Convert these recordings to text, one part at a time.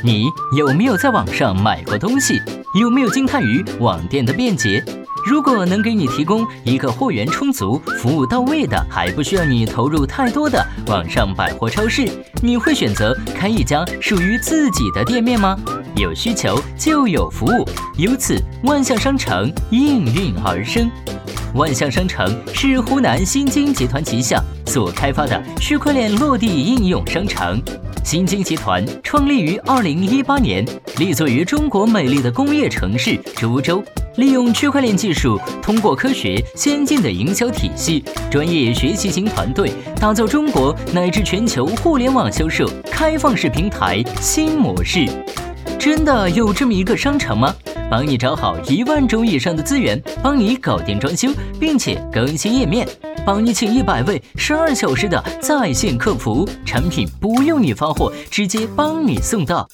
你有没有在网上买过东西？有没有惊叹于网店的便捷？如果能给你提供一个货源充足、服务到位的，还不需要你投入太多的网上百货超市，你会选择开一家属于自己的店面吗？有需求就有服务，由此万象商城应运而生。万象商城是湖南新京集团旗下所开发的区块链落地应用商城。新京集团创立于2018年，立足于中国美丽的工业城市株洲，利用区块链技术，通过科学先进的营销体系、专业学习型团队，打造中国乃至全球互联网销售开放式平台新模式。真的有这么一个商城吗？帮你找好1万种以上的资源，帮你搞定装修，并且更新页面，帮你请100位12小时的在线客服，产品不用你发货，直接帮你送到。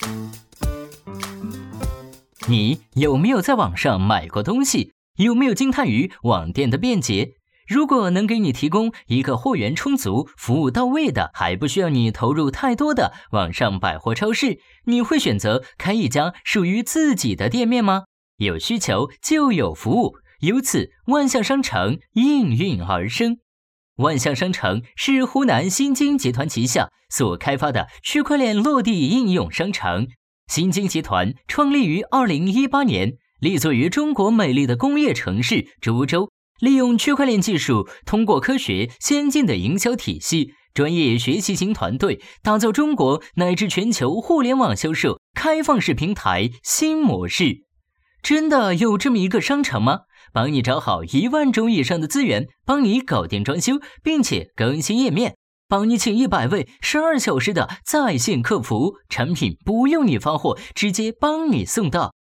你有没有在网上买过东西？有没有惊叹于网店的便捷？如果能给你提供一个货源充足、服务到位的，还不需要你投入太多的网上百货超市，你会选择开一家属于自己的店面吗？有需求就有服务，由此万象商城应运而生。万象商城是湖南新京集团旗下所开发的区块链落地应用商城。新京集团创立于2018年，立足于中国美丽的工业城市株洲，利用区块链技术，通过科学先进的营销体系、专业学习型团队，打造中国乃至全球互联网销售开放式平台新模式。真的有这么一个商城吗？帮你找好1万种以上的资源，帮你搞定装修，并且更新页面，帮你请100位12小时的在线客服，产品不用你发货，直接帮你送到。